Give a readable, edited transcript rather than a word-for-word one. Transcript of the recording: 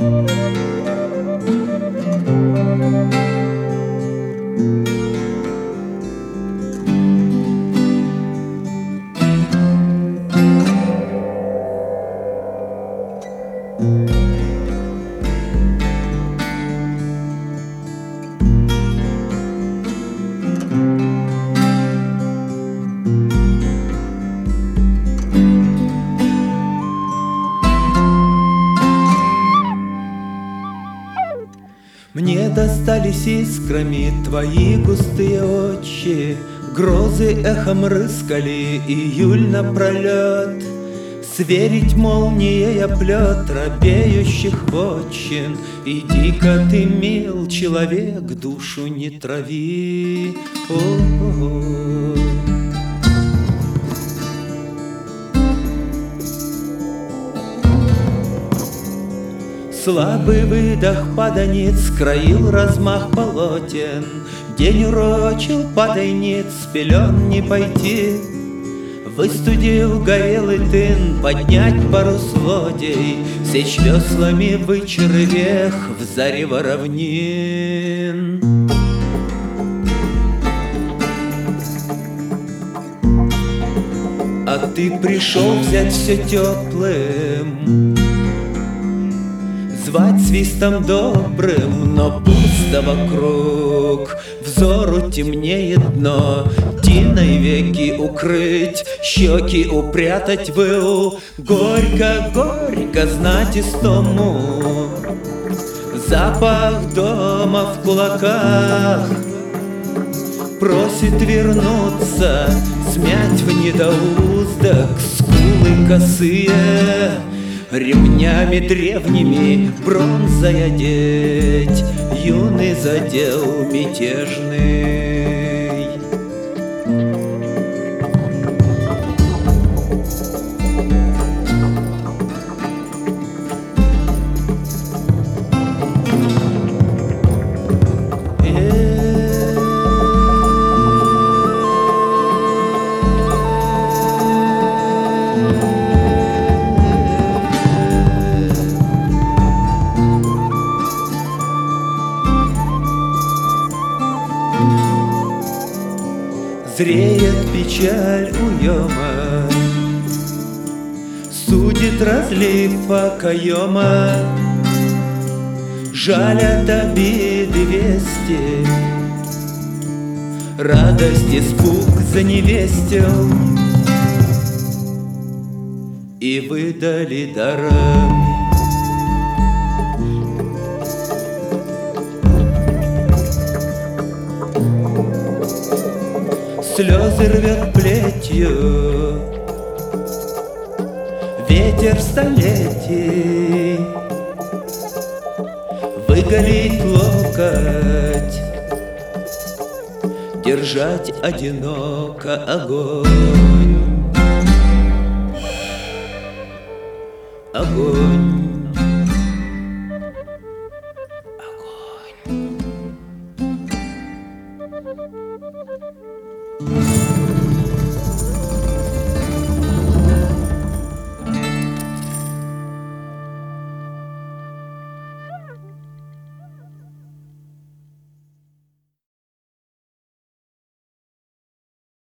Мне достались искрами твои густые очи, грозы эхом рыскали июль напролет. Сверить молнией оплет робеющих вотчин, иди-ка ты, мил человек, душу не трави. О-о-о. Слабый выдох паданиц скроил размах полотен, день урочил, падай ниц, с пелен не пойти. Выстудил горелый тын, поднять парус лодей, сечь веслами вычервех в зарево равнин. А ты пришел взять все теплым, звать свистом добрым, но пусто вокруг. Взору темнеет дно, тиной веки укрыть, щеки упрятать в ил. Горько, горько знать истому, запах дома в кулаках просит вернуться, смять в недоуздок скулы косые. Ремнями древними бронзой одеть юный задел мятежный. Зреет печаль уема, судит разлив окоема. Жалят обиды вести, радость испуг заневестил, и выдали даром. Слезы рвет плетью ветер столетий, выголить локоть, держать одиноко огонь. Огонь.